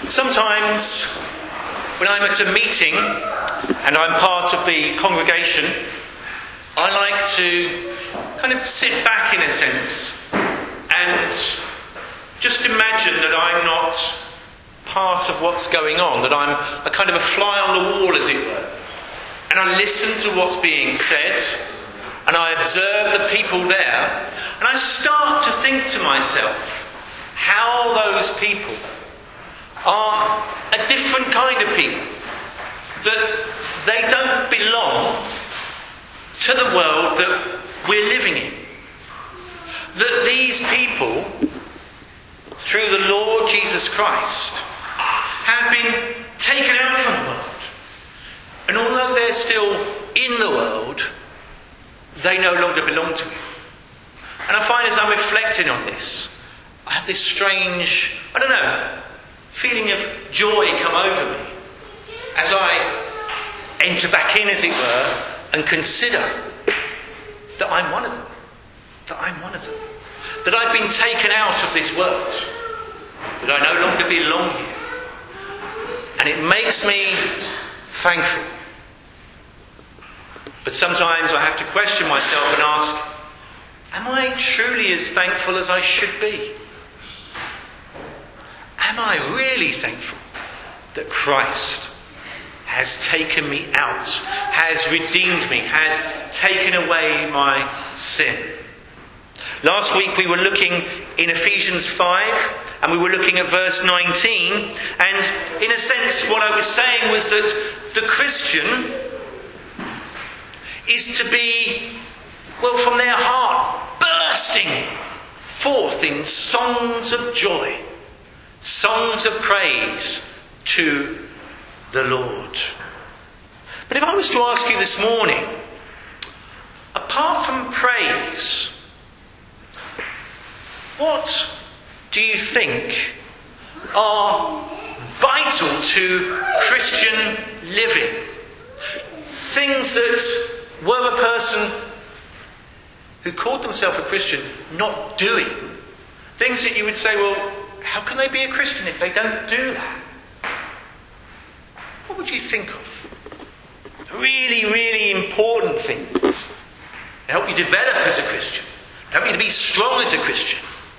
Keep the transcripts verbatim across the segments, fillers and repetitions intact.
Sometimes when I'm at a meeting and I'm part of the congregation, I like to kind of sit back in a sense and just imagine that I'm not part of what's going on, that I'm a kind of a fly on the wall, as it were. And I listen to what's being said, and I observe the people there, and I start to think to myself how those people are a different kind of people, that they don't belong to the world that we're living in. That these people, through the Lord Jesus Christ, have been taken out from the world. And although they're still in the world, they no longer belong to it. And I find as I'm reflecting on this, I have this strange, I don't know, feeling of joy come over me as I enter back in, as it were, and consider that I'm one of them. That I'm one of them. That I've been taken out of this world. That I no longer belong here. And it makes me thankful. But sometimes I have to question myself and ask, am I truly as thankful as I should be? Am I really thankful that Christ has taken me out, has redeemed me, has taken away my sin? Last week we were looking in Ephesians five, and we were looking at verse nineteen, and in a sense what I was saying was that the Christian is to be, well, from their heart, bursting forth in songs of joy, songs of praise to the Lord. But if I was to ask you this morning, apart from praise, what do you think are vital to Christian living? Things that were a person who called themselves a Christian not doing. Things that you would say, well, how can they be a Christian if they don't do that? What would you think of? Really, really important things to help you develop as a Christian, to help you to be strong as a Christian.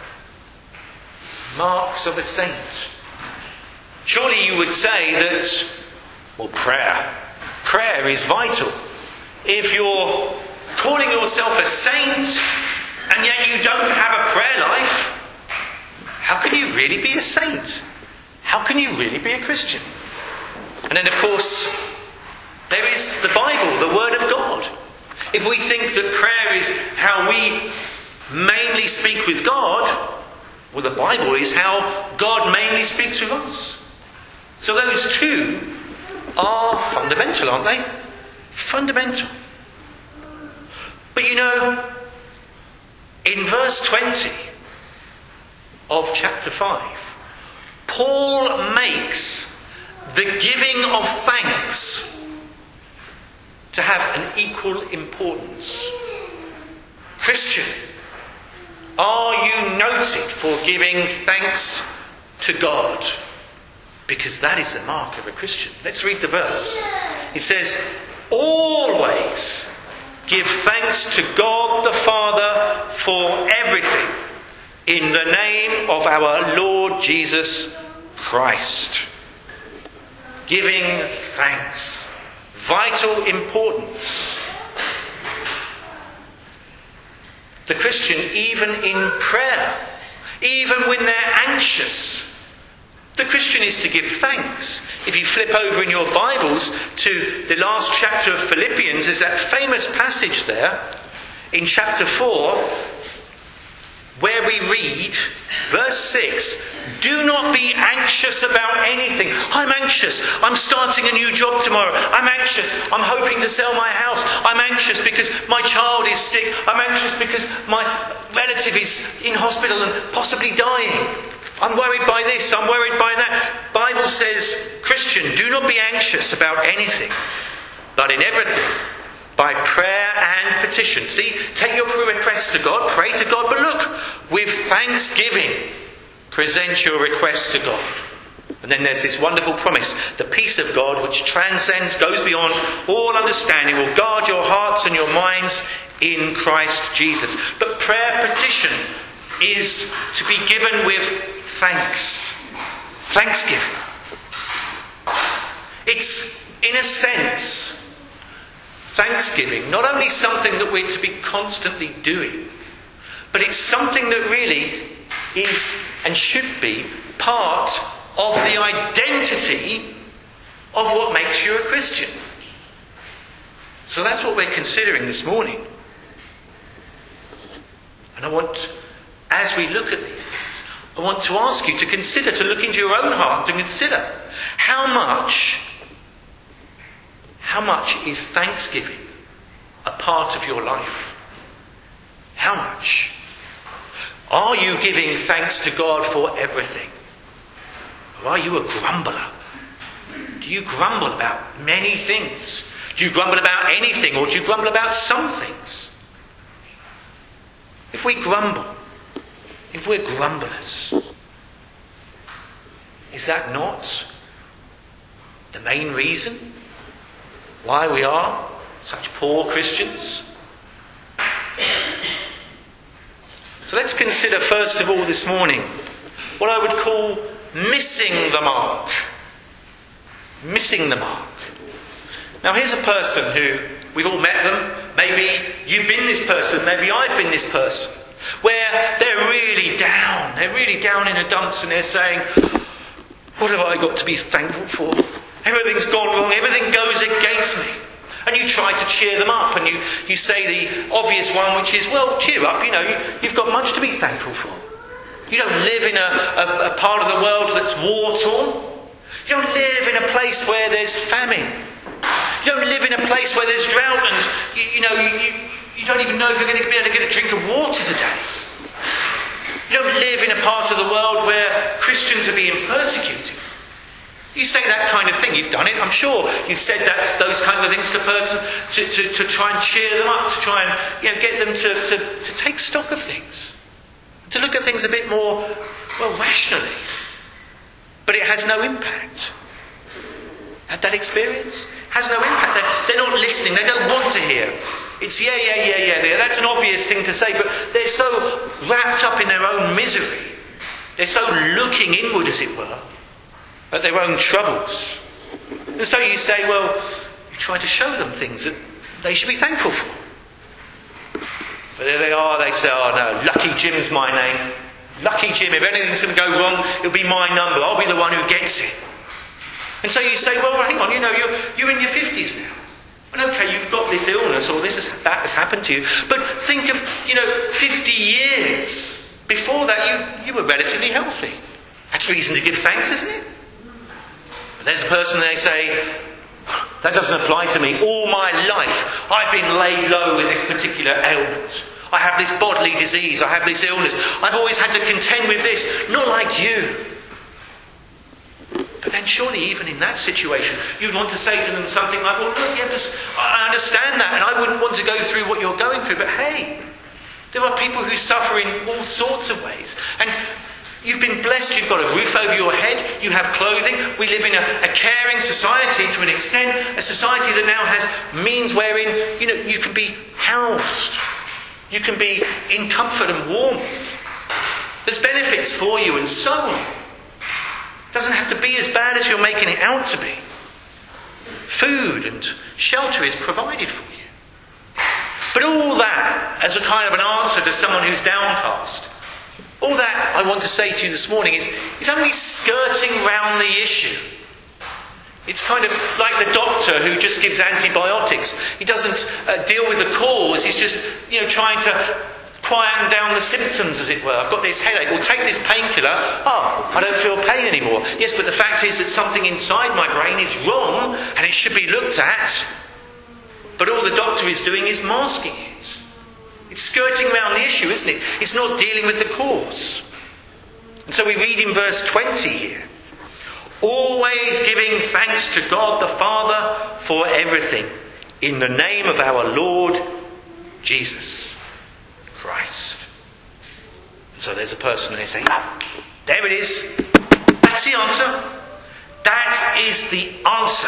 Marks of a saint. Surely you would say that, well, prayer. Prayer is vital. If you're calling yourself a saint and yet you don't have a prayer life, how can you really be a saint? How can you really be a Christian? And then, of course, there is the Bible, the Word of God. If we think that prayer is how we mainly speak with God, well, the Bible is how God mainly speaks with us. So those two are fundamental, aren't they? Fundamental. But you know, in verse twenty of chapter five, Paul makes the giving of thanks to have an equal importance. Christian, are you noted for giving thanks to God? Because that is the mark of a Christian. Let's read the verse. It says, always give thanks to God the Father for everything in the name of our Lord Jesus Christ. Giving thanks. Vital importance. The Christian, even in prayer, even when they're anxious, the Christian is to give thanks. If you flip over in your Bibles to the last chapter of Philippians, there's that famous passage there in chapter four where we read, verse six, do not be anxious about anything. I'm anxious. I'm starting a new job tomorrow. I'm anxious. I'm hoping to sell my house. I'm anxious because my child is sick. I'm anxious because my relative is in hospital and possibly dying. I'm worried by this. I'm worried by that. Bible says, Christian, do not be anxious about anything, but in everything, by prayer and petition. See, take your requests to God, pray to God, but look, with thanksgiving, present your requests to God. And then there's this wonderful promise. The peace of God, which transcends, goes beyond all understanding, will guard your hearts and your minds in Christ Jesus. But prayer petition is to be given with thanks. Thanksgiving. It's, in a sense, thanksgiving, not only something that we're to be constantly doing, but it's something that really is and should be part of the identity of what makes you a Christian. So that's what we're considering this morning. And I want, as we look at these things, I want to ask you to consider, to look into your own heart, to consider how much, how much is thanksgiving a part of your life? How much? Are you giving thanks to God for everything? Or are you a grumbler? Do you grumble about many things? Do you grumble about anything, or do you grumble about some things? If we grumble, if we're grumblers, is that not the main reason why we are such poor Christians? So let's consider first of all this morning what I would call missing the mark. Missing the mark. Now here's a person who, we've all met them, maybe you've been this person, maybe I've been this person, where they're really down, they're really down in the dumps and they're saying, what have I got to be thankful for? Everything's gone wrong, everything goes against me. And you try to cheer them up and you, you say the obvious one, which is, well, cheer up, you know, you, you've got much to be thankful for. You don't live in a, a, a part of the world that's war-torn. You don't live in a place where there's famine. You don't live in a place where there's drought and, you, you know, you, you, you don't even know if you're going to be able to get a drink of water today. You don't live in a part of the world where Christians are being persecuted. You say that kind of thing. You've done it, I'm sure. You've said that those kinds of things to a person to, to, to try and cheer them up, to try and, you know, get them to, to, to take stock of things. To look at things a bit more, well, rationally. But it has no impact. Had that experience? Has no impact. They're, they're not listening. They don't want to hear. It's yeah, yeah, yeah, yeah, yeah. That's an obvious thing to say, but they're so wrapped up in their own misery. They're so looking inward, as it were, at their own troubles. And so you say, well, you try to show them things that they should be thankful for. But there they are, they say, oh no, Lucky Jim's my name. Lucky Jim, if anything's going to go wrong, it'll be my number. I'll be the one who gets it. And so you say, well, hang on, you know, you're, you're in your fifties now. And okay, you've got this illness or this has, that has happened to you. But think of, you know, fifty years before that, you, you were relatively healthy. That's reason to give thanks, isn't it? But there's a person, they say, that doesn't apply to me. All my life, I've been laid low with this particular ailment. I have this bodily disease. I have this illness. I've always had to contend with this. Not like you. But then surely even in that situation, you'd want to say to them something like, well, look, yeah, I understand that, and I wouldn't want to go through what you're going through, but hey, there are people who suffer in all sorts of ways. And you've been blessed, you've got a roof over your head, you have clothing. We live in a, a caring society to an extent, a society that now has means wherein, you know, you can be housed. You can be in comfort and warmth. There's benefits for you and so on. It doesn't have to be as bad as you're making it out to be. Food and shelter is provided for you. But all that as a kind of an answer to someone who's downcast, all that I want to say to you this morning is, is only skirting round the issue. It's kind of like the doctor who just gives antibiotics. He doesn't uh, deal with the cause. He's just, you know, trying to quieten down the symptoms, as it were. I've got this headache. Well, take this painkiller. Oh, I don't feel pain anymore. Yes, but the fact is that something inside my brain is wrong and it should be looked at. But all the doctor is doing is masking it. It's skirting around the issue, isn't it? It's not dealing with the cause. And so we read in verse twenty here, always giving thanks to God the Father for everything, in the name of our Lord Jesus Christ. And so there's a person and they say, oh, there it is. That's the answer. That is the answer.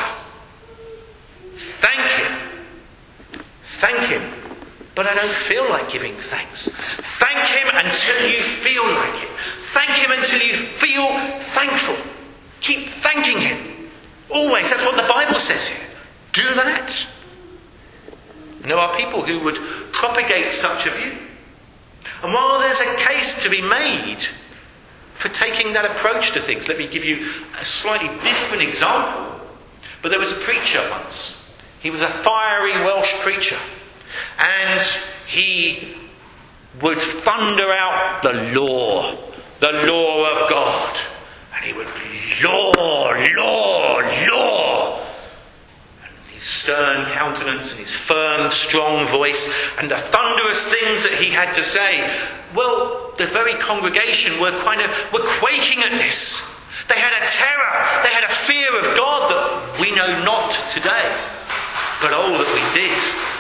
Thank him. Thank him. But I don't feel like giving thanks. Thank him until you feel like it. Thank him until you feel thankful. Keep thanking him. Always. That's what the Bible says here. Do that. And there are people who would propagate such a view. And while there's a case to be made for taking that approach to things, let me give you a slightly different example. But there was a preacher once. He was a fiery Welsh preacher. And he would thunder out the law, the law of God. And he would, law, law, law. And his stern countenance and his firm, strong voice and the thunderous things that he had to say. Well, the very congregation were kind of, were quaking at this. They had a terror, they had a fear of God that we know not today. But oh, that we did.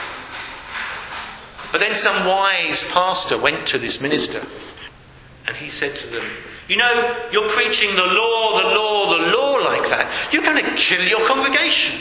But then some wise pastor went to this minister and he said to them, you know, you're preaching the law, the law, the law like that. You're going to kill your congregation.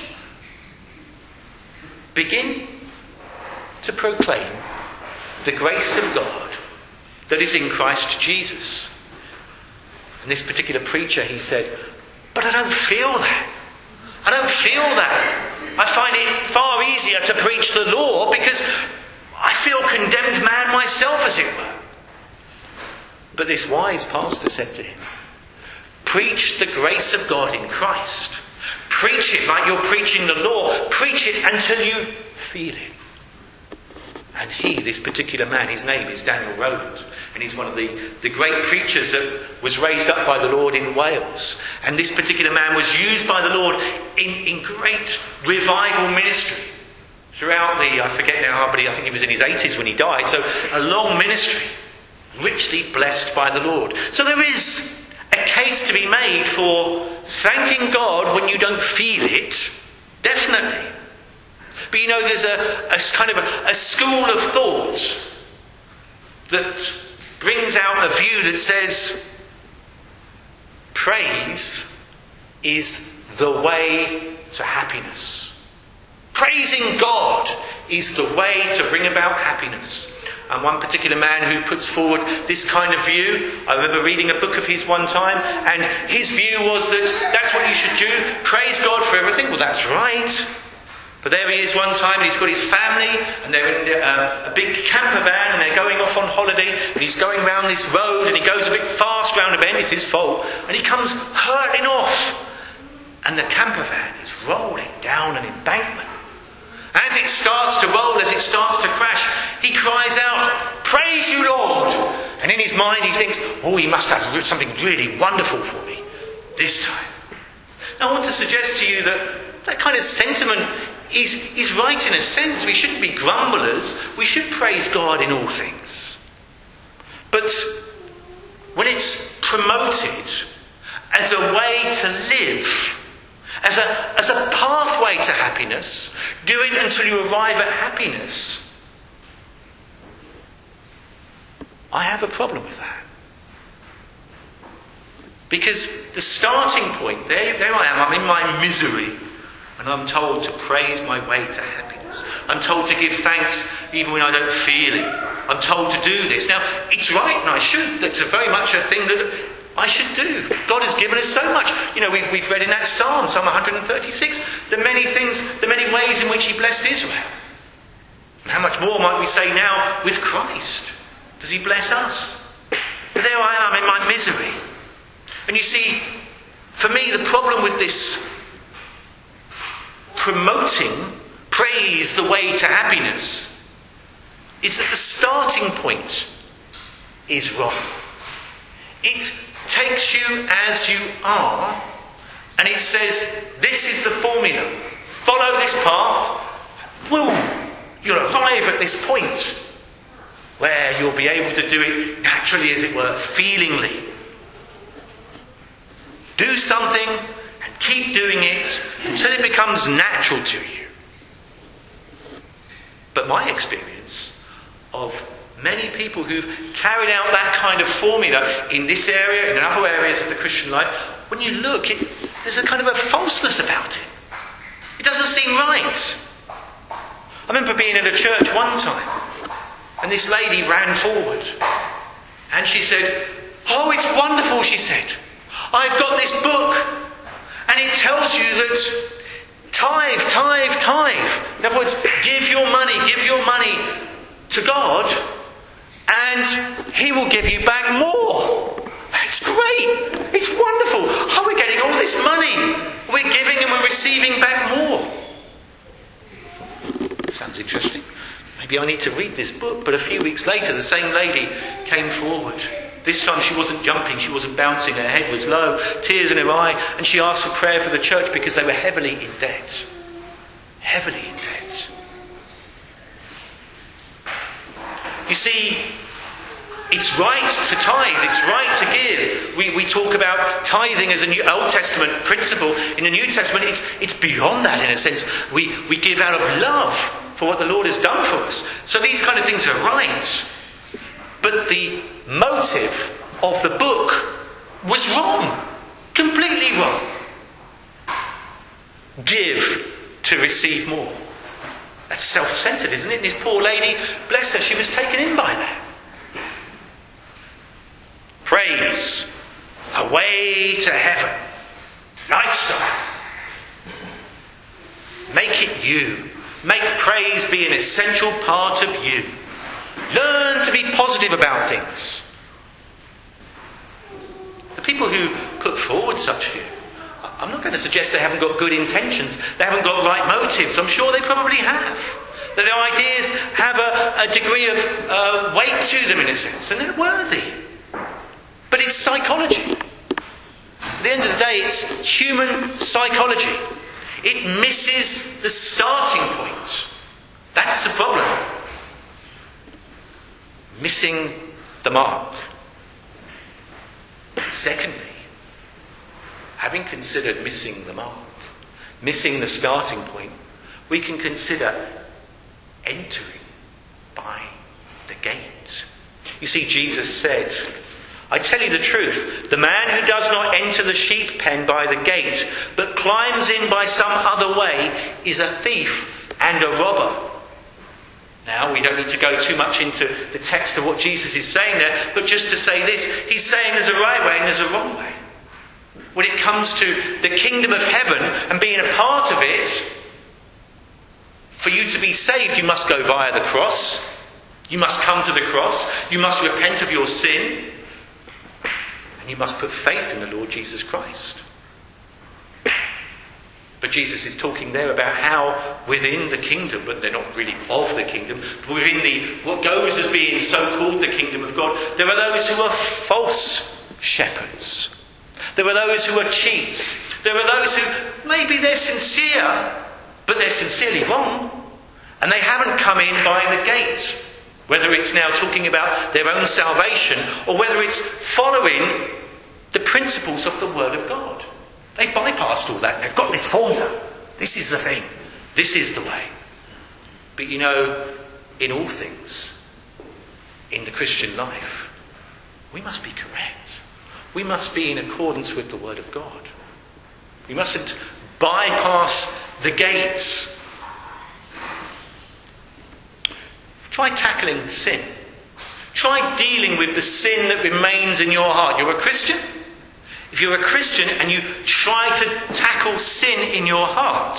Begin to proclaim the grace of God that is in Christ Jesus. And this particular preacher, he said, but I don't feel that. I don't feel that. I find it far easier to preach the law because I feel condemned man myself, as it were. But this wise pastor said to him, preach the grace of God in Christ. Preach it like you're preaching the law. Preach it until you feel it. And he, this particular man, his name is Daniel Rowland. And he's one of the, the great preachers that was raised up by the Lord in Wales. And this particular man was used by the Lord in, in great revival ministry. Throughout the, I forget now, but I think he was in his eighties when he died. So a long ministry, richly blessed by the Lord. So there is a case to be made for thanking God when you don't feel it. Definitely. But you know, there's a, a kind of a, a school of thought that brings out a view that says praise is the way to happiness. Praising God is the way to bring about happiness. And one particular man who puts forward this kind of view, I remember reading a book of his one time, and his view was that that's what you should do, praise God for everything. Well, that's right. But there he is one time, and he's got his family, and they're in uh, a big camper van, and they're going off on holiday, and he's going round this road, and he goes a bit fast round a bend, it's his fault, and he comes hurtling off. And the camper van is rolling down an embankment. As it starts to roll, as it starts to crash, he cries out, praise you, Lord! And in his mind he thinks, oh, he must have something really wonderful for me this time. Now I want to suggest to you that that kind of sentiment is, is right in a sense. We shouldn't be grumblers. We should praise God in all things. But when it's promoted as a way to live, As a, as a pathway to happiness, do it until you arrive at happiness, I have a problem with that. Because the starting point, there, there I am, I'm in my misery, and I'm told to praise my way to happiness. I'm told to give thanks even when I don't feel it. I'm told to do this. Now, it's right, and I should. That's a very much a thing that I should do. God has given us so much. You know, we've, we've read in that Psalm, Psalm one thirty-six, the many things, the many ways in which he blessed Israel. And how much more might we say now with Christ? Does he bless us? But there I am in my misery. And you see, for me, the problem with this promoting praise the way to happiness is that the starting point is wrong. It takes you as you are, and it says, this is the formula. Follow this path. Boom! You'll arrive at this point where you'll be able to do it naturally, as it were, feelingly. Do something and keep doing it until it becomes natural to you. But my experience of Many people who've carried out that kind of formula in this area, in other areas of the Christian life, when you look, it, there's a kind of a falseness about it. It doesn't seem right. I remember being at a church one time, and this lady ran forward, and she said, "Oh, it's wonderful," she said. "I've got this book, and it tells you that tithe, tithe, tithe. In other words, give your money, give your money to God, and He will give you back more." It's great. It's wonderful. Oh, we're getting all this money. We're giving and we're receiving back more. Sounds interesting. Maybe I need to read this book. But a few weeks later, the same lady came forward. This time she wasn't jumping, she wasn't bouncing, her head was low, tears in her eye, and she asked for prayer for the church because they were heavily in debt. Heavily in debt. You see, it's right to tithe, it's right to give. We, we talk about tithing as a New Old Testament principle. In the New Testament, it's, it's beyond that in a sense. We, we give out of love for what the Lord has done for us. So these kind of things are right. But the motive of the book was wrong. Completely wrong. Give to receive more. That's self-centered, isn't it? This poor lady, bless her, she was taken in by that. Praise. A way to heaven. Lifestyle. Make it you. Make praise be an essential part of you. Learn to be positive about things. The people who put forward such view, I'm not going to suggest they haven't got good intentions. They haven't got right motives. I'm sure they probably have. That their ideas have a, a degree of uh, weight to them in a sense, and they're worthy. But it's psychology. At the end of the day, it's human psychology. It misses the starting point. That's the problem. Missing the mark. Secondly, having considered missing the mark, missing the starting point, we can consider entering by the gate. You see, Jesus said, "I tell you the truth, the man who does not enter the sheep pen by the gate, but climbs in by some other way, is a thief and a robber." Now, we don't need to go too much into the text of what Jesus is saying there, but just to say this, he's saying there's a right way and there's a wrong way. When it comes to the kingdom of heaven and being a part of it, for you to be saved, you must go via the cross. You must come to the cross. You must repent of your sin. And you must put faith in the Lord Jesus Christ. But Jesus is talking there about how within the kingdom, but they're not really of the kingdom, but within the what goes as being so-called the kingdom of God, there are those who are false shepherds. There are those who are cheats. There are those who, maybe they're sincere, but they're sincerely wrong. And they haven't come in by the gate. Whether it's now talking about their own salvation, or whether it's following the principles of the Word of God. They've bypassed all that. They've got this formula. This is the thing. This is the way. But you know, in all things, in the Christian life, we must be correct. We must be in accordance with the Word of God. We mustn't bypass the gates. Try tackling sin. Try dealing with the sin that remains in your heart. You're a Christian? If you're a Christian and you try to tackle sin in your heart,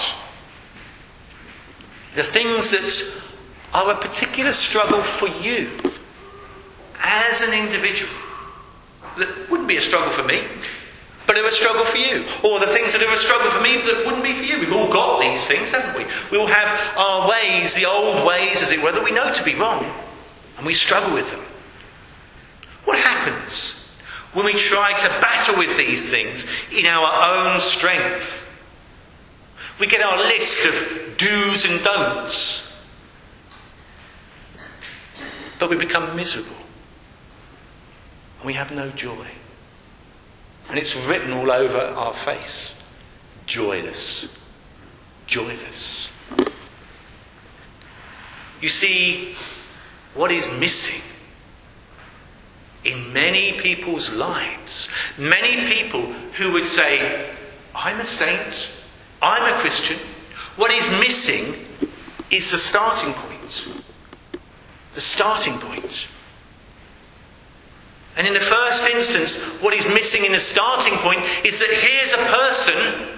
the things that are a particular struggle for you as an individual, that wouldn't be a struggle for me, but are a struggle for you. Or the things that are a struggle for me that wouldn't be for you. We've all got these things, haven't we? We all have our ways, the old ways, as it were, that we know to be wrong. And we struggle with them. What happens when we try to battle with these things in our own strength? We get our list of do's and don'ts. But we become miserable. And we have no joy. And it's written all over our face. Joyless. Joyless. You see, what is missing in many people's lives, many people who would say, I'm a saint, I'm a Christian, what is missing is the starting point. The starting point. And in the first instance, what is missing in the starting point is that here's a person,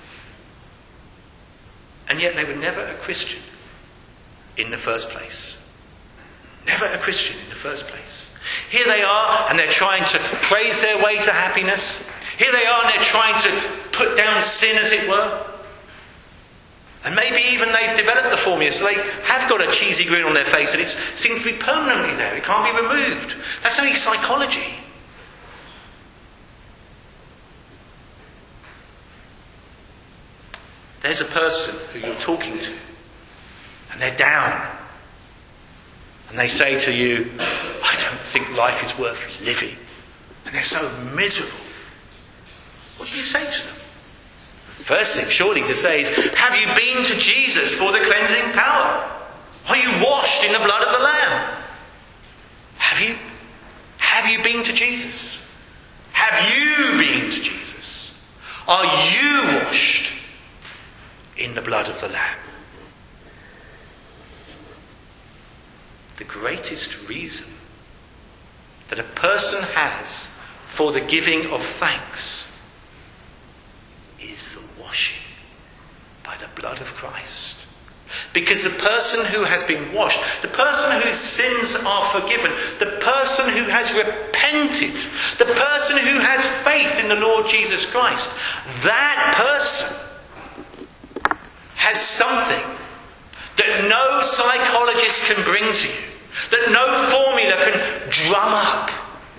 and yet they were never a Christian in the first place. Never a Christian in the first place. Here they are, and they're trying to praise their way to happiness. Here they are, and they're trying to put down sin, as it were. And maybe even they've developed the formula, so they have got a cheesy grin on their face, and it seems to be permanently there. It can't be removed. That's only psychology. There's a person who you're talking to, and they're down. And they say to you, I don't think life is worth living. And they're so miserable. What do you say to them? First thing, surely, to say is, have you been to Jesus for the cleansing power? Are you washed in the blood of the Lamb? Have you? Have you been to Jesus? Have you been to Jesus? Are you washed in the blood of the Lamb? The greatest reason that a person has for the giving of thanks is the washing by the blood of Christ. Because the person who has been washed, the person whose sins are forgiven, the person who has repented, the person who has faith in the Lord Jesus Christ, that person has something that no psychologist can bring to you, that no formula can drum up.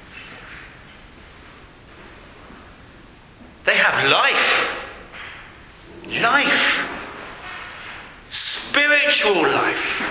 They have life. Life. Spiritual life.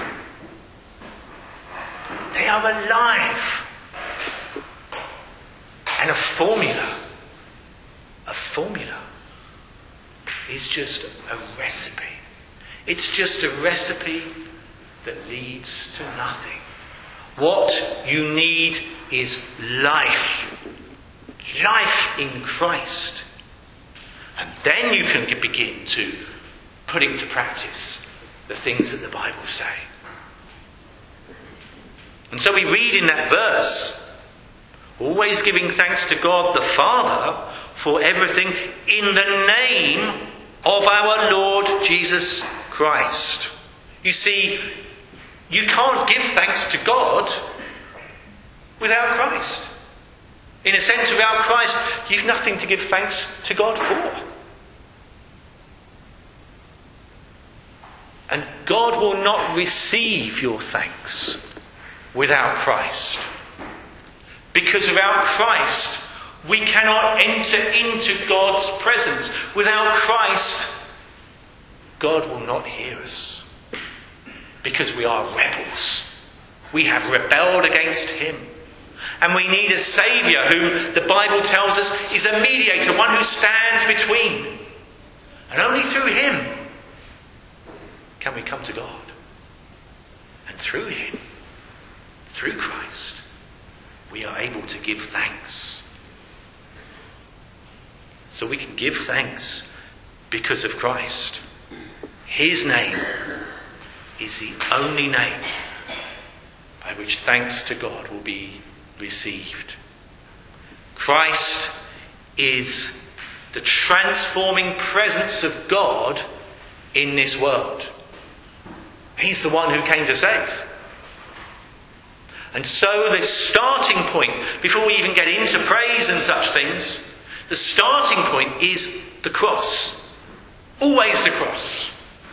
They are alive. And a formula, a formula is just a recipe. It's just a recipe that leads to nothing. What you need is life. Life in Christ. And then you can begin to put into practice the things that the Bible say. And so we read in that verse, always giving thanks to God the Father for everything in the name of our Lord Jesus Christ. You see, you can't give thanks to God without Christ. In a sense, without Christ, you've nothing to give thanks to God for. And God will not receive your thanks without Christ. Because without Christ, we cannot enter into God's presence. Without Christ, God will not hear us. Because we are rebels. We have rebelled against Him. And we need a Saviour whom the Bible tells us is a mediator, one who stands between. And only through Him can we come to God. And through Him, through Christ, we are able to give thanks. So we can give thanks because of Christ. His name is the only name by which thanks to God will be received. Christ is the transforming presence of God in this world. He's the one who came to save. And so the starting point, before we even get into praise and such things, the starting point is the cross. Always the cross.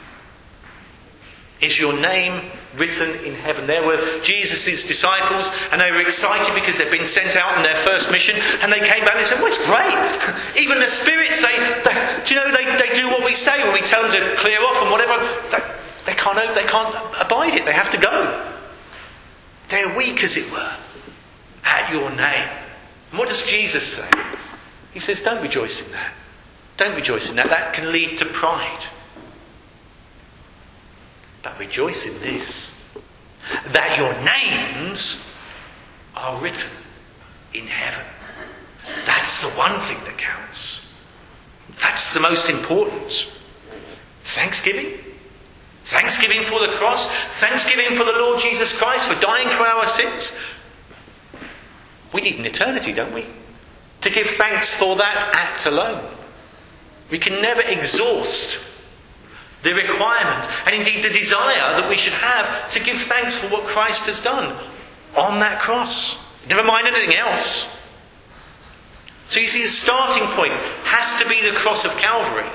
Is your name written in heaven? There were Jesus' disciples, and they were excited because they'd been sent out on their first mission, and they came back and said, well, it's great. Even the spirits say, they, do you know, they, they do what we say when we tell them to clear off and whatever. They, they, can't, they can't abide it. They have to go. They're weak, as it were, at your name. And what does Jesus say? He says, don't rejoice in that. Don't rejoice in that. That can lead to pride. But rejoice in this, that your names are written in heaven. That's the one thing that counts. That's the most important. Thanksgiving. Thanksgiving for the cross. Thanksgiving for the Lord Jesus Christ for dying for our sins. We need an eternity, don't we? To give thanks for that act alone. We can never exhaust the requirement and indeed the desire that we should have to give thanks for what Christ has done on that cross. Never mind anything else. So you see, the starting point has to be the cross of Calvary.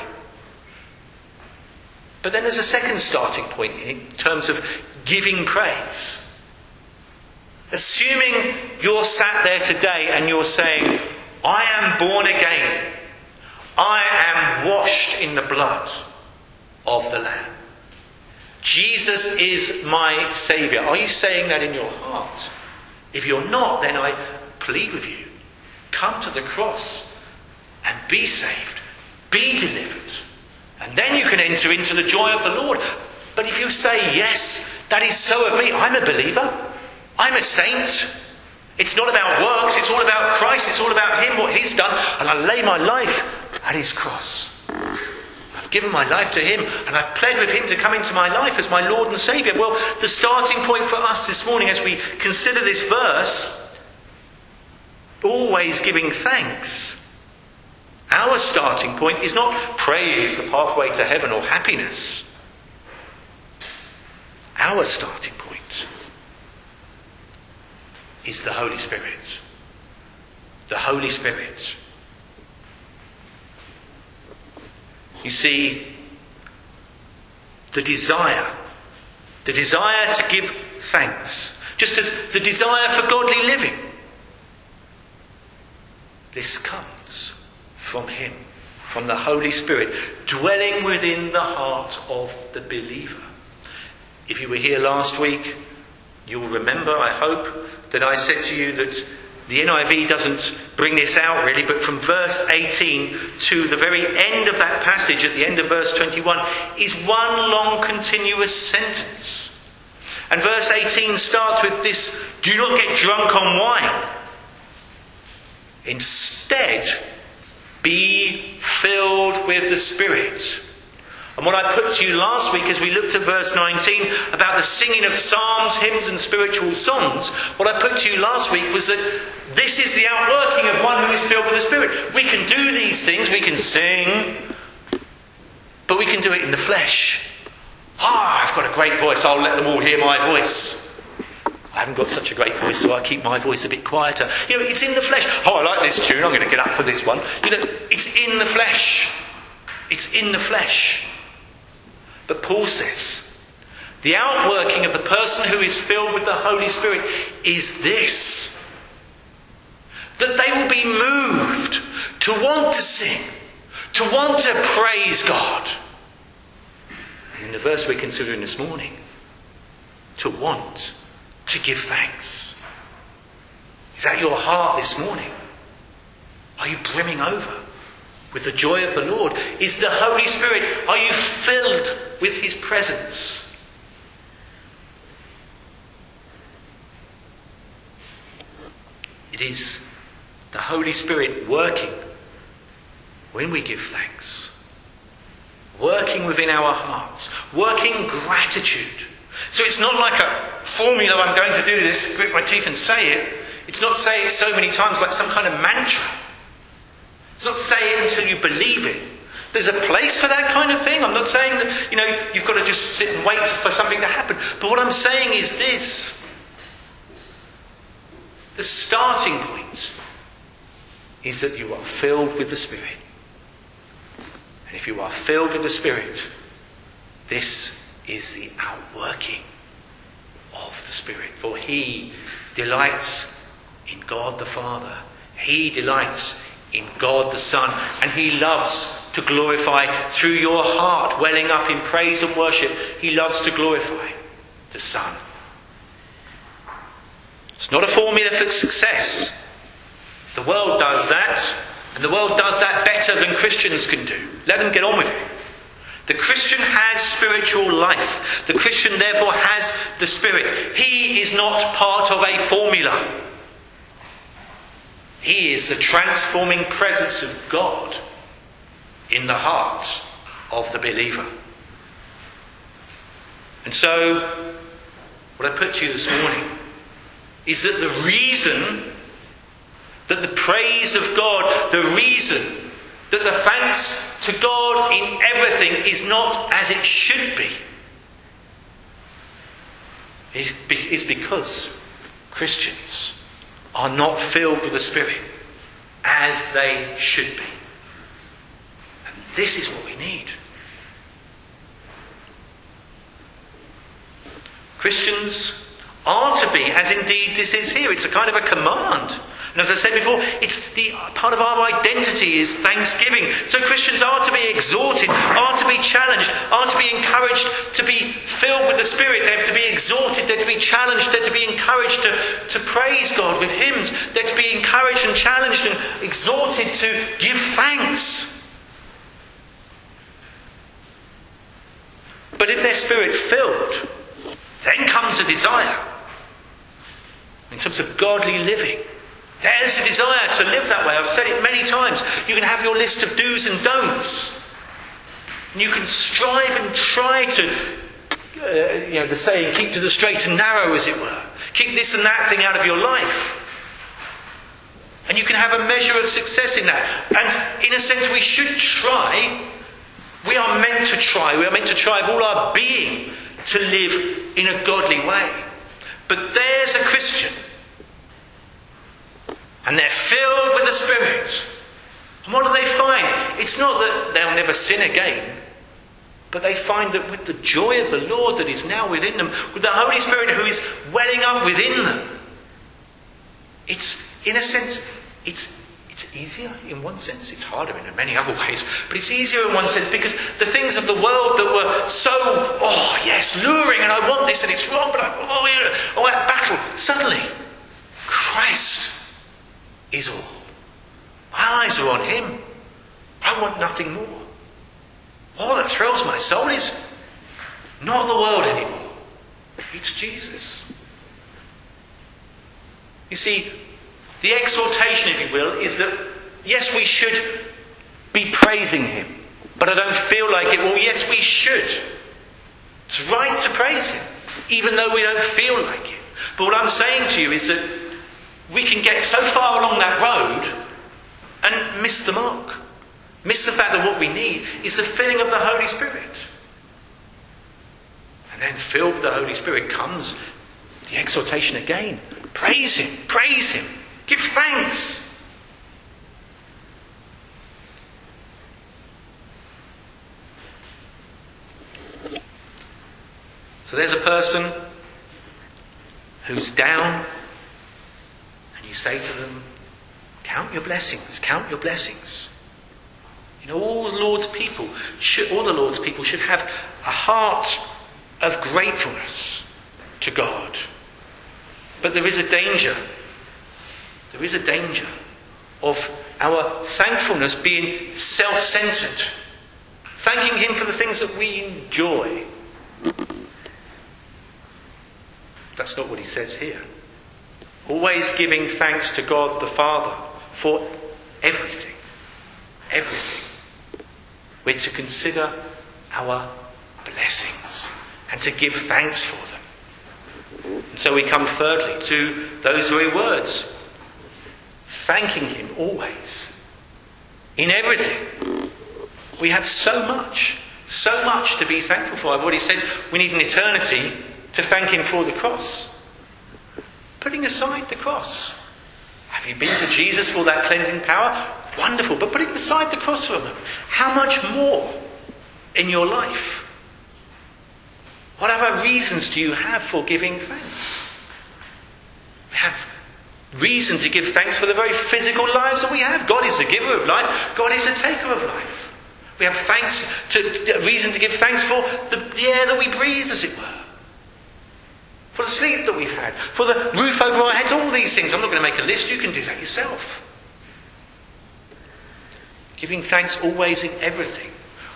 But then there's a second starting point in terms of giving praise. Assuming you're sat there today and you're saying, I am born again. I am washed in the blood of the Lamb. Jesus is my Saviour. Are you saying that in your heart? If you're not, then I plead with you. Come to the cross and be saved. Be delivered. And then you can enter into the joy of the Lord. But if you say, yes, that is so of me. I'm a believer. I'm a saint. It's not about works. It's all about Christ. It's all about Him, what He's done. And I lay my life at His cross. I've given my life to Him. And I've pled with Him to come into my life as my Lord and Saviour. Well, the starting point for us this morning as we consider this verse, always giving thanks. Our starting point is not praise, the pathway to heaven or happiness. Our starting point is the Holy Spirit. The Holy Spirit. You see, the desire, the desire to give thanks, just as the desire for godly living, this comes from Him, from the Holy Spirit, dwelling within the heart of the believer. If you were here last week, you'll remember, I hope, that I said to you that the N I V doesn't bring this out really, but from verse eighteen to the very end of that passage, at the end of verse twenty-one, is one long continuous sentence. And verse eighteen starts with this, do not get drunk on wine. Instead, be filled with the Spirit. And what I put to you last week as we looked at verse nineteen about the singing of psalms, hymns and spiritual songs, what I put to you last week was that this is the outworking of one who is filled with the Spirit. We can do these things, we can sing, but we can do it in the flesh. Ah, I've got a great voice, I'll let them all hear my voice. I haven't got such a great voice, so I keep my voice a bit quieter. You know, it's in the flesh. Oh, I like this tune, I'm going to get up for this one. You know, it's in the flesh. It's in the flesh. But Paul says, the outworking of the person who is filled with the Holy Spirit is this. That they will be moved to want to sing, to want to praise God. And in the verse we're considering this morning, to want to give thanks. Is that your heart this morning? Are you brimming over with the joy of the Lord? Is the Holy Spirit, are you filled with His presence? It is the Holy Spirit working when we give thanks, working within our hearts, working gratitude. So it's not like a formula, I'm going to do this, grit my teeth and say it. It's not say it so many times like some kind of mantra. It's not say it until you believe it. There's a place for that kind of thing. I'm not saying that, you know, you've got to just sit and wait for something to happen. But what I'm saying is this. The starting point is that you are filled with the Spirit. And if you are filled with the Spirit, this is the outworking of the Spirit. For He delights in God the Father. He delights in God the Son. And He loves to glorify through your heart, welling up in praise and worship. He loves to glorify the Son. It's not a formula for success. The world does that, and the world does that better than Christians can do. Let them get on with it. The Christian has spiritual life. The Christian therefore has the Spirit. He is not part of a formula. He is the transforming presence of God in the heart of the believer. And so, what I put to you this morning is that the reason that the praise of God, the reason that the thanks to God in everything is not as it should be, is because Christians are not filled with the Spirit as they should be. And this is what we need. Christians are to be, as indeed this is here. It's a kind of a command. And as I said before, it's the part of our identity is thanksgiving. So Christians are to be exhorted, are to be challenged, are to be encouraged to be filled with the Spirit. They're to be exhorted, they're to be challenged, they're to be encouraged to, to praise God with hymns. They're to be encouraged and challenged and exhorted to give thanks. But if they're Spirit filled, then comes a desire in terms of godly living. There's a desire to live that way. I've said it many times. You can have your list of do's and don'ts. And you can strive and try to, uh, you know, the saying, keep to the straight and narrow, as it were. Keep this and that thing out of your life. And you can have a measure of success in that. And in a sense, we should try. We are meant to try. We are meant to try with all our being to live in a godly way. But there's a Christian, and they're filled with the Spirit. And what do they find? It's not that they'll never sin again, but they find that with the joy of the Lord that is now within them, with the Holy Spirit who is welling up within them, it's, in a sense, it's it's easier in one sense. It's harder in many other ways, but it's easier in one sense because the things of the world that were so, oh yes, luring, and I want this and it's wrong, but I, oh, yeah, all that battle, suddenly Christ is all. My eyes are on him. I want nothing more. All that thrills my soul is not the world anymore. It's Jesus. You see, the exhortation, if you will, is that, yes, we should be praising him. But I don't feel like it. Well, yes, we should. It's right to praise him, even though we don't feel like it. But what I'm saying to you is that we can get so far along that road and miss the mark. Miss the fact that what we need is the filling of the Holy Spirit. And then filled with the Holy Spirit comes the exhortation again. Praise him, praise him, give thanks. So there's a person who's down, and you say to them, count your blessings, count your blessings. You know, all the Lord's people should, all the Lord's people should have a heart of gratefulness to God. But there is a danger. There is a danger of our thankfulness being self-centered. Thanking him for the things that we enjoy. That's not what he says here. Always giving thanks to God the Father for everything. Everything. We're to consider our blessings and to give thanks for them. And so we come thirdly to those very words. Thanking him always. In everything. We have so much, so much to be thankful for. I've already said we need an eternity to thank him for the cross. Putting aside the cross. Have you been to Jesus for that cleansing power? Wonderful. But putting aside the cross for a moment. How much more in your life? What other reasons do you have for giving thanks? We have reason to give thanks for the very physical lives that we have. God is the giver of life. God is the taker of life. We have thanks to, reason to give thanks for the, the air that we breathe, as it were. For the sleep that we've had. For the roof over our heads. All these things. I'm not going to make a list. You can do that yourself. Giving thanks always in everything.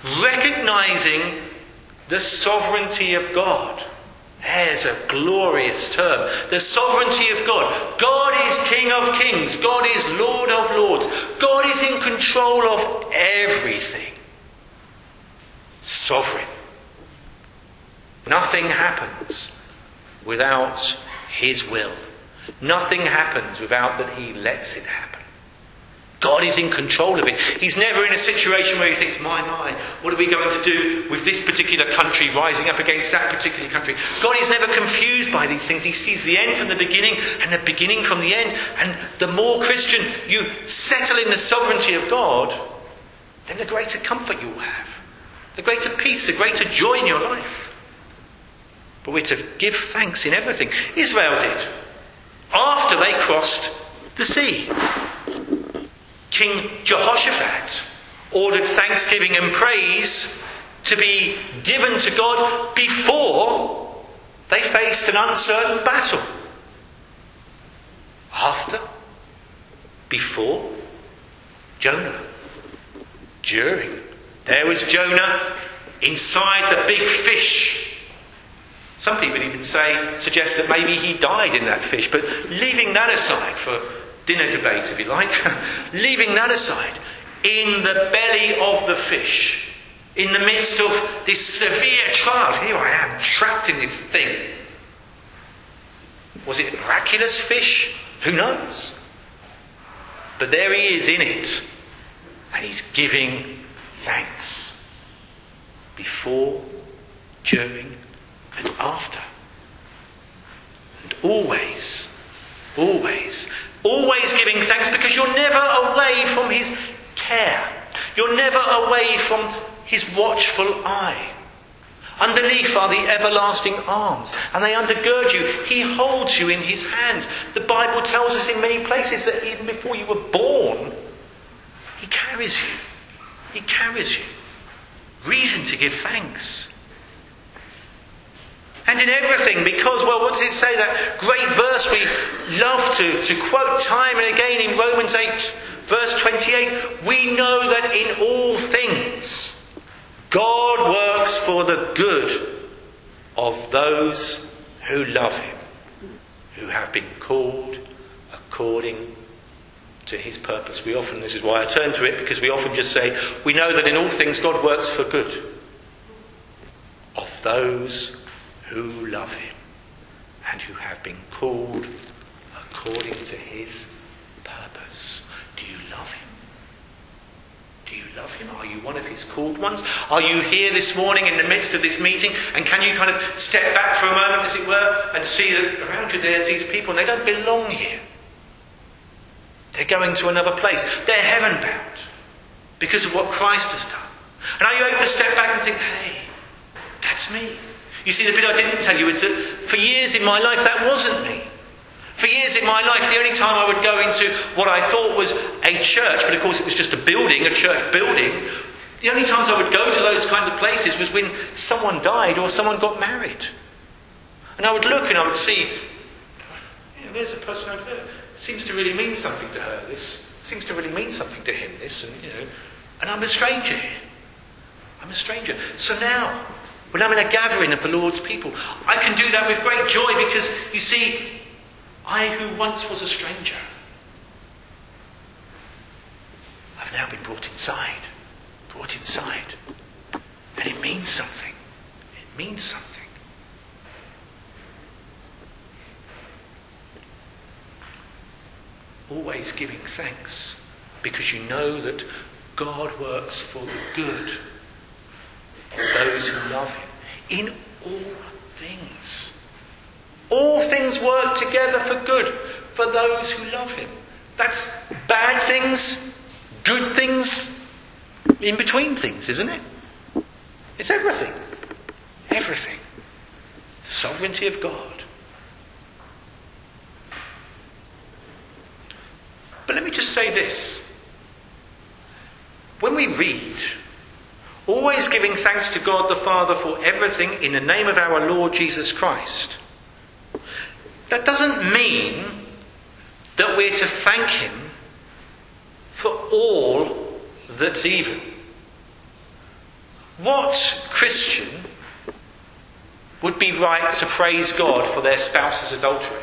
Recognizing the sovereignty of God. There's a glorious term. The sovereignty of God. God is King of kings. God is Lord of lords. God is in control of everything. Sovereign. Nothing happens without his will. Nothing happens without that he lets it happen. God is in control of it. He's never in a situation where he thinks, my, my, what are we going to do with this particular country rising up against that particular country? God is never confused by these things. He sees the end from the beginning and the beginning from the end. And the more Christian you settle in the sovereignty of God, then the greater comfort you will have. The greater peace, the greater joy in your life. But we're to give thanks in everything. Israel did. After they crossed the sea. King Jehoshaphat ordered thanksgiving and praise to be given to God before they faced an uncertain battle. After, before, Jonah, during. There was Jonah inside the big fish. Some people even say, suggest that maybe he died in that fish, but leaving that aside for dinner debate, if you like, leaving that aside, in the belly of the fish, in the midst of this severe trial, here I am, trapped in this thing. Was it a miraculous fish? Who knows? But there he is in it, and he's giving thanks. Before, during, and after. And always, always, always giving thanks, because you're never away from his care. You're never away from his watchful eye. Underneath are the everlasting arms, and they undergird you. He holds you in his hands. The Bible tells us in many places that even before you were born, he carries you. He carries you. Reason to give thanks. And in everything, because, well, what does it say? That great verse we love to, to quote time and again in Romans eight, verse twenty-eight. We know that in all things, God works for the good of those who love him, who have been called according to his purpose. We often, this is why I turn to it, because we often just say, we know that in all things God works for good of those who love him and who have been called according to his purpose. Do you love him? Do you love him? Are you one of his called ones? Are you here this morning in the midst of this meeting, and can you kind of step back for a moment, as it were, and see that around you there's these people and they don't belong here? They're going to another place. They're heaven bound because of what Christ has done. And are you able to step back and think, hey, that's me? You see, the bit I didn't tell you is that for years in my life, that wasn't me. For years in my life, the only time I would go into what I thought was a church, but of course it was just a building, a church building, the only times I would go to those kinds of places was when someone died or someone got married. And I would look and I would see, yeah, there's a person over there. It seems to really mean something to her, this. It seems to really mean something to him, this. And, you know, and I'm a stranger here. I'm a stranger. So now, when I'm in a gathering of the Lord's people, I can do that with great joy, because, you see, I who once was a stranger, I've now been brought inside. Brought inside. And it means something. It means something. Always giving thanks, because you know that God works for the good of those who love him in all things. All things work together for good for those who love him. That's bad things, good things, in between things, isn't it? It's everything. Everything. Sovereignty of God. But let me just say this. When we read, always giving thanks to God the Father for everything in the name of our Lord Jesus Christ, that doesn't mean that we're to thank him for all that's evil. What Christian would be right to praise God for their spouse's adultery?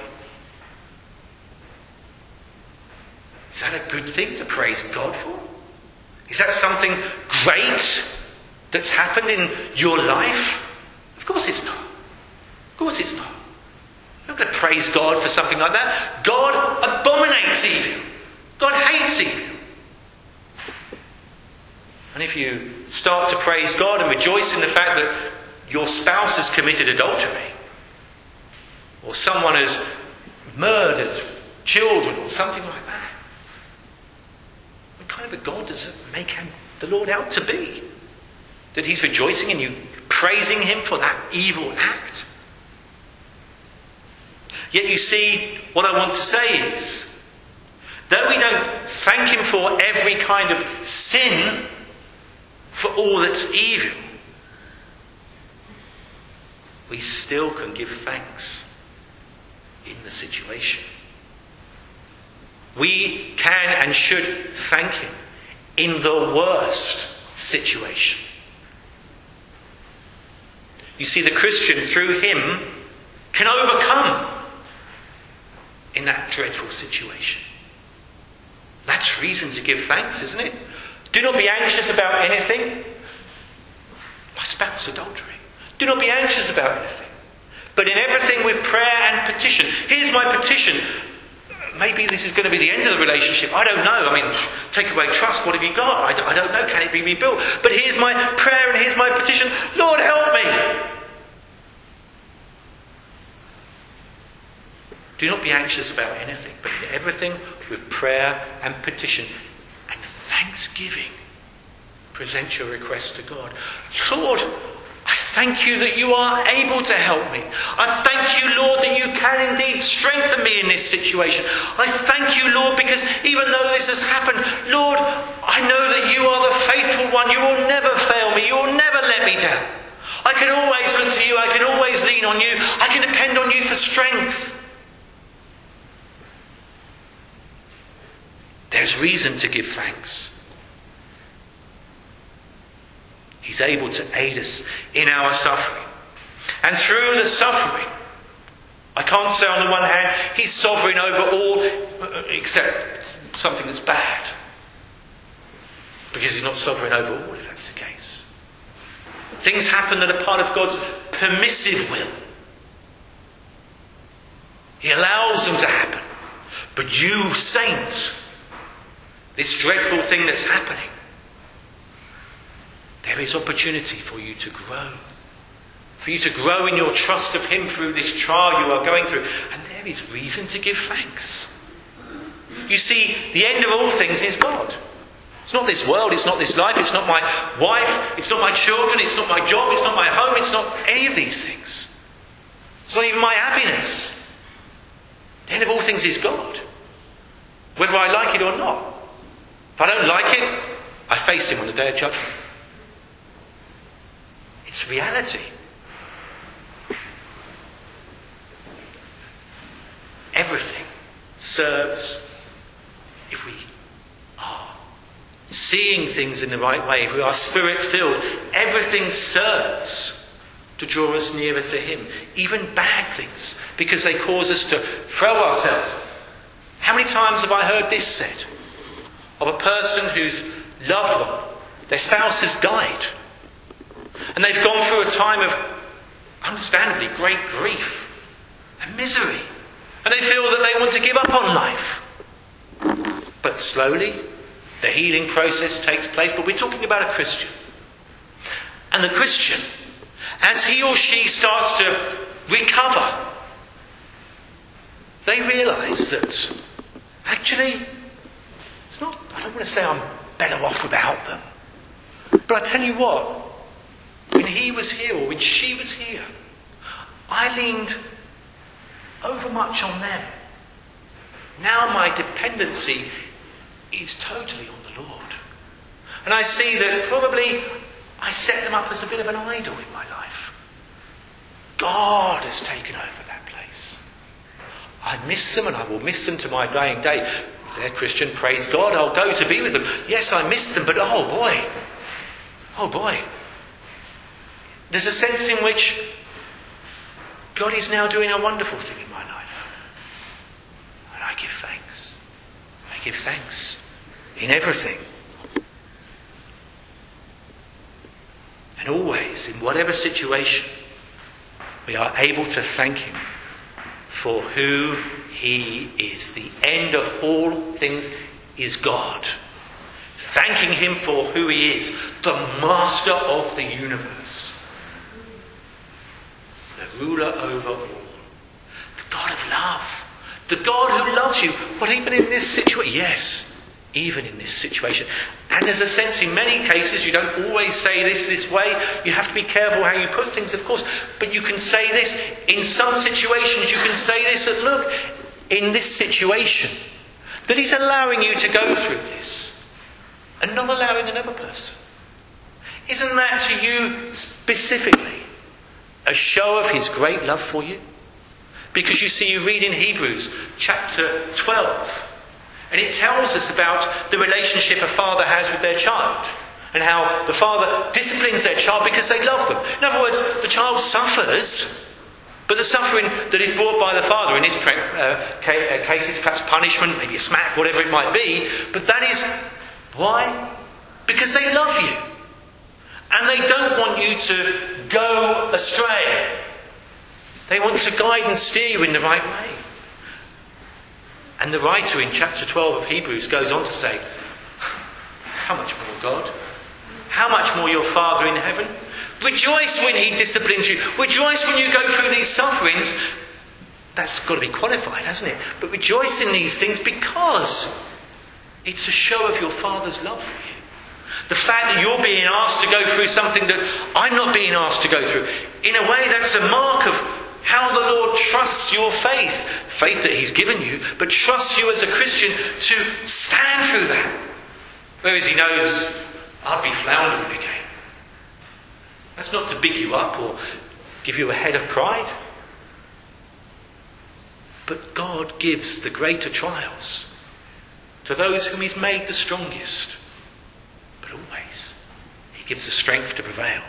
Is that a good thing to praise God for? Is that something great that's happened in your life? Of course it's not. Of course it's not. You're not going to praise God for something like that. God abominates evil. God hates evil. And if you start to praise God and rejoice in the fact that your spouse has committed adultery, or someone has murdered children, or something like that, what kind of a God does it make him, the Lord out to be? That he's rejoicing in you, praising him for that evil act? Yet you see, what I want to say is, though we don't thank him for every kind of sin, for all that's evil, we still can give thanks in the situation. We can and should thank him in the worst situation. You see, the Christian, through him, can overcome in that dreadful situation. That's reason to give thanks, isn't it? Do not be anxious about anything. My spouse adultery. Do not be anxious about anything. But in everything with prayer and petition. Here's my petition. Maybe this is going to be the end of the relationship. I don't know. I mean, take away trust. What have you got? I don't, I don't know. Can it be rebuilt? But here's my prayer and here's my petition. Lord, help me. Do not be anxious about anything, but in everything with prayer and petition and thanksgiving, present your request to God. Lord, I thank you that you are able to help me. I thank you, Lord, that you can indeed strengthen me in this situation. I thank you, Lord, because even though this has happened, Lord, I know that you are the faithful one. You will never fail me. You will never let me down. I can always look to you. I can always lean on you. I can depend on you for strength. There's reason to give thanks. He's able to aid us in our suffering. And through the suffering, I can't say on the one hand, he's sovereign over all except something that's bad. Because he's not sovereign over all, if that's the case. Things happen that are part of God's permissive will. He allows them to happen. But you, saints, this dreadful thing that's happening, there is opportunity for you to grow. For you to grow in your trust of him through this trial you are going through. And there is reason to give thanks. You see, the end of all things is God. It's not this world, it's not this life, it's not my wife, it's not my children, it's not my job, it's not my home, it's not any of these things. It's not even my happiness. The end of all things is God. Whether I like it or not. If I don't like it, I face him on the day of judgment. It's reality. Everything serves if we are seeing things in the right way, if we are spirit-filled. Everything serves to draw us nearer to him. Even bad things, because they cause us to throw ourselves. How many times have I heard this said? Of a person whose loved one, their spouse has died. And they've gone through a time of, understandably, great grief and misery. And they feel that they want to give up on life. But slowly, the healing process takes place. But we're talking about a Christian. And the Christian, as he or she starts to recover, they realise that actually, it's not, I don't want to say I'm better off without them. But I tell you what, when he was here or when she was here, I leaned over much on them. Now my dependency is totally on the Lord. And I see that probably I set them up as a bit of an idol in my life. God has taken over that place. I miss them and I will miss them to my dying day. If they're Christian, praise God, I'll go to be with them. Yes, I miss them, but oh boy, oh boy, There's a sense in which God is now doing a wonderful thing in my life. And I give thanks. I give thanks in everything. And always, in whatever situation, we are able to thank him for who he is. The end of all things is God. Thanking him for who he is, the master of the universe. The ruler over all. The God of love. The God who loves you. But even in this situation, yes, even in this situation. And there's a sense, in many cases, you don't always say this this way. You have to be careful how you put things, of course. But you can say this. In some situations, you can say this. That look, in this situation, that he's allowing you to go through this. And not allowing another person. Isn't that to you specifically a show of his great love for you? Because you see, you read in Hebrews chapter twelve. And it tells us about the relationship a father has with their child. And how the father disciplines their child because they love them. In other words, the child suffers, but the suffering that is brought by the father, in this uh, case it's perhaps punishment, maybe a smack, whatever it might be. But that is why? Because they love you. And they don't want you to go astray. They want to guide and steer you in the right way. And the writer in chapter twelve of Hebrews goes on to say, how much more God? How much more your Father in heaven? Rejoice when he disciplines you. Rejoice when you go through these sufferings. That's got to be qualified, hasn't it? But rejoice in these things because it's a show of your Father's love for you. The fact that you're being asked to go through something that I'm not being asked to go through. In a way, that's a mark of how the Lord trusts your faith. Faith that he's given you, but trusts you as a Christian to stand through that. Whereas he knows, I'd be floundering again. That's not to big you up or give you a head of pride. But God gives the greater trials to those whom he's made the strongest. But always, he gives the strength to prevail.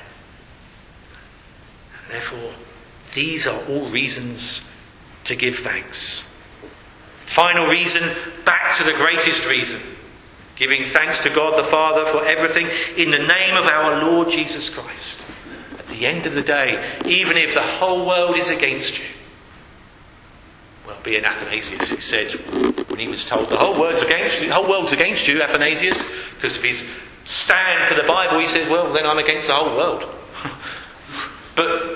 And therefore, these are all reasons to give thanks. Final reason, back to the greatest reason. Giving thanks to God the Father for everything in the name of our Lord Jesus Christ. At the end of the day, even if the whole world is against you. Well, be an Athanasius who said, when he was told the whole world's against you, the whole world's against you, Athanasius, because of his stand for the Bible, he said, well, then I'm against the whole world. But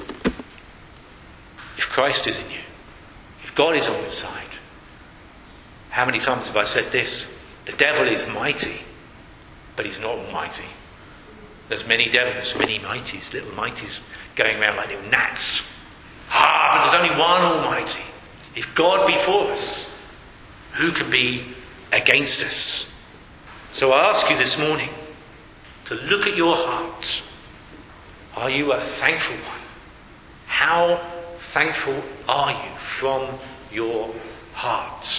if Christ is in you, if God is on your side, how many times have I said this? The devil is mighty, but he's not almighty. There's many devils, many mighties, little mighties going around like little gnats. Ah, but there's only one almighty. If God be for us, who can be against us? So I ask you this morning to look at your heart. Are you a thankful one? How thankful are you from your heart?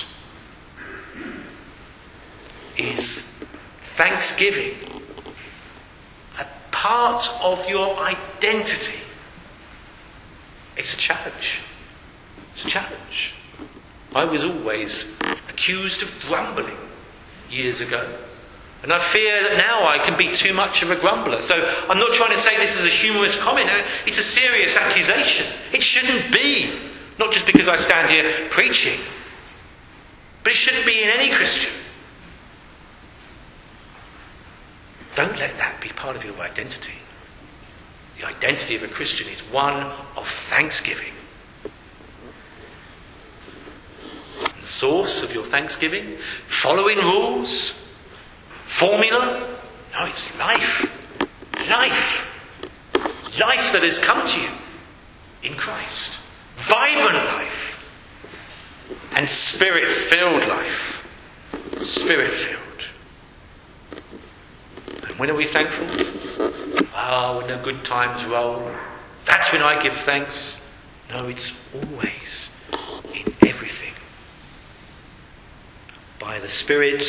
Is thanksgiving a part of your identity? It's a challenge. It's a challenge. I was always accused of grumbling years ago. And I fear that now I can be too much of a grumbler. So I'm not trying to say this as a humorous comment. It's a serious accusation. It shouldn't be. Not just because I stand here preaching. But it shouldn't be in any Christian. Don't let that be part of your identity. The identity of a Christian is one of thanksgiving. And the source of your thanksgiving? Following rules? Formula? No, it's life. Life. Life that has come to you in Christ. Vibrant life. And spirit-filled life. Spirit-filled. And when are we thankful? Ah, when the good times roll. That's when I give thanks. No, it's always in everything. By the Spirit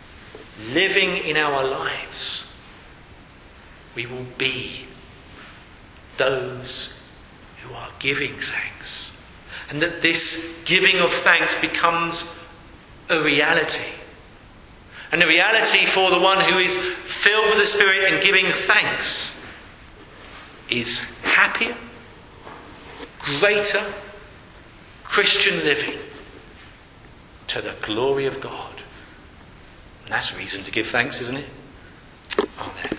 living in our lives, we will be those who are giving thanks. And that this giving of thanks becomes a reality. And the reality for the one who is filled with the Spirit and giving thanks is happier, greater Christian living to the glory of God. And that's reason to give thanks, isn't it? Amen.